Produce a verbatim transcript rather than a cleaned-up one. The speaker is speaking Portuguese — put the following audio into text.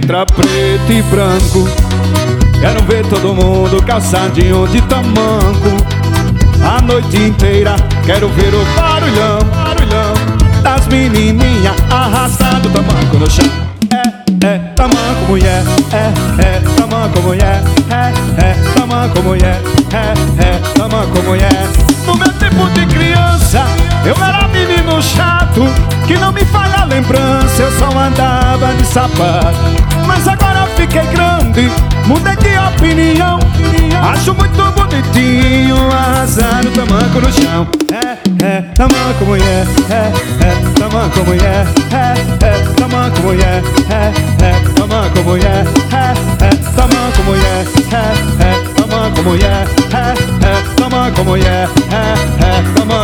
entra preto e branco. Quero ver todo mundo calçadinho de tamanco. A noite inteira quero ver o barulhão, barulhão das menininhas arrastando tamanco no chão. É, é, tamanco mulher, é, é, tamanco mulher, é, é, tamanco mulher, é, é, tamanco mulher. No meu tempo de criança, eu era menino chato, que não me falha a lembrança, eu só andava de sapato. Mas agora eu fiquei grande, mudei de opinião. Acho muito bonitinho arrasar o tamanco no chão. É, é, tamanco mulher, é, é, tamanco mulher, é, é, tamanco mulher, é, é, tamanco mulher, é, é, tamanco mulher, é, é, tamanco mulher, é, é, tamanco mulher, é, é, tamanco